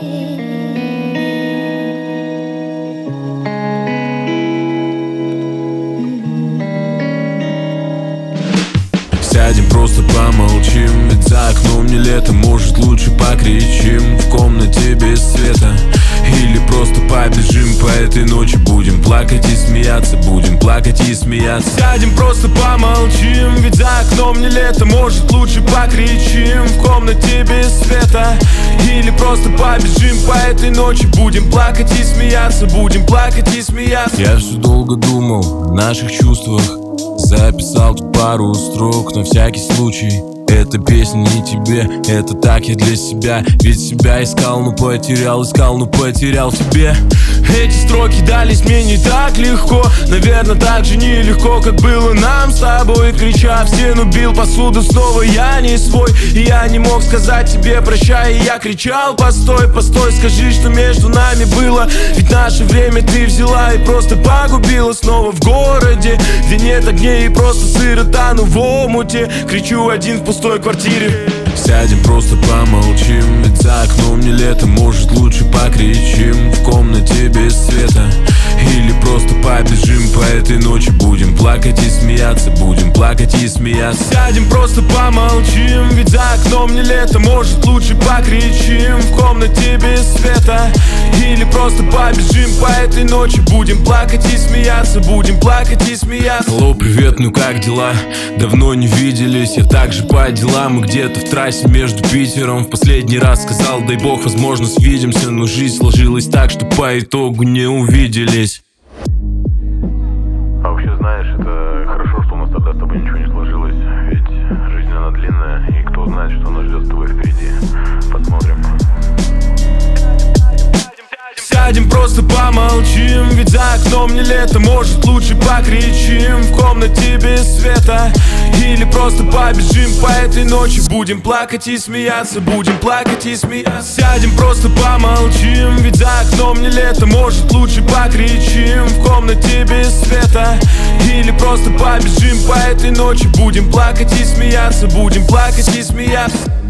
Сядем, просто помолчим, ведь за окном не лето. Может, лучше покричим в комнате без света. Или просто побежим по этой ночи. Будем плакать и смеяться, будем плакать и смеяться. Сядем, просто помолчим, ведь за окном не лето. Может, лучше покричим в комнате без света. Или просто побежим по этой ночи. Будем плакать и смеяться, будем плакать и смеяться. Я все долго думал о наших чувствах, записал тут пару строк на всякий случай. Эта песня не тебе, это так я для себя. Ведь себя искал, но потерял, искал, но потерял в тебе. Эти строки дались мне не так легко, наверное, так же нелегко, как было нам с тобой. Крича в стену, бил посуду, снова я не свой. И я не мог сказать тебе прощай, и я кричал: постой, постой, скажи, что между нами было. Ведь наше время ты взяла и просто погубила. Снова в городе, где нет огней и просто сыро тону в омуте. Кричу один в пустой квартире. Сядем, просто помолчим, ведь за окном не лето. Может, лучше покричим в комнате без света. Или просто побежим по этой ночи. Будем плакать и смеяться, будем плакать и смеяться. Сядем, просто помолчим, ведь за окном не лето. Может, лучше покричим в комнате без света. Или просто побежим по этой ночи. Будем плакать и смеяться, будем плакать и смеяться. Алло, привет, ну как дела? Давно не виделись, я также по делам. И где-то в трассе между Питером в последний раз сказал: дай бог, возможно, свидимся. Но жизнь сложилась так, что по итогу не увиделись. А вообще, знаешь, это хорошо, что у нас тогда с тобой ничего не сложилось. Ведь жизнь она длинная, и кто знает, что нас ждет с тобой впереди. Посмотрим. Сядем, просто помолчим, ведь за окном не лето. Может, лучше покричим в комнате без света. Или просто побежим по этой ночи. Будем плакать и смеяться, будем плакать и смеяться. Сядем, просто помолчим, ведь за окном не лето. Может, лучше покричим в комнате без света. Или просто побежим по этой ночи. Будем плакать и смеяться, будем плакать и смеяться.